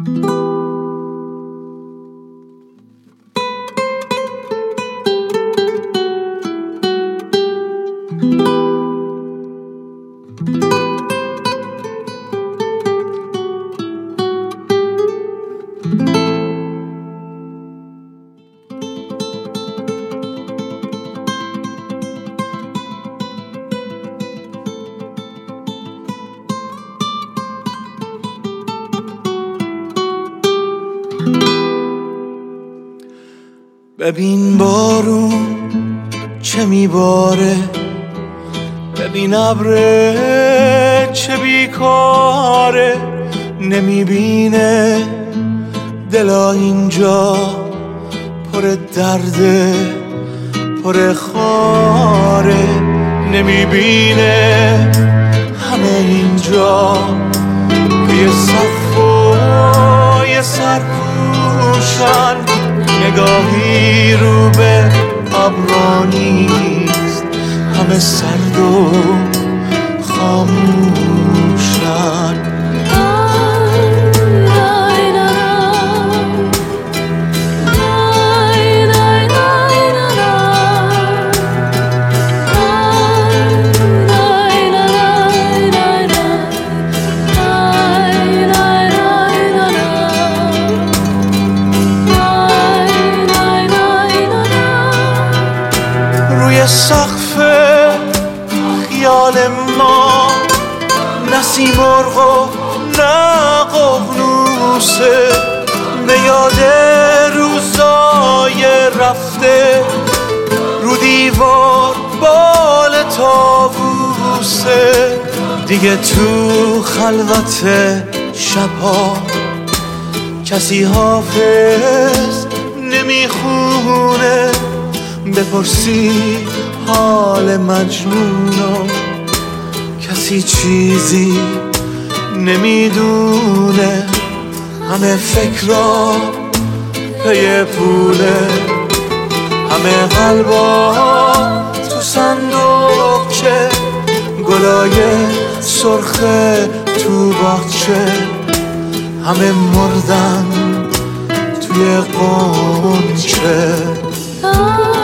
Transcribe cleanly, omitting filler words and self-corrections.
ببین بارون چه میباره، ببین ابر چه بیکاره، نمیبینه دلا اینجا پر درده پر خاره، نمیبینه همه اینجا یه صف و یه سرپوشن، نگاهی رو به ابرا نیست، همه سرد و خاموشن. سقف خیال ما نه سیمرغ و نه ققنوسه، به یاد روزای رفته رو دیوار بال طاووسه، دیگه تو خلوت شبها کسی حافظ نمیخونه، بپرسی حال مجنونو کسی چیزی نمیدونه، همه فکرها پی پوله، همه قلبا تو صندوقچه، گلای سرخ تو باغچه، همه مردن توی قنچه.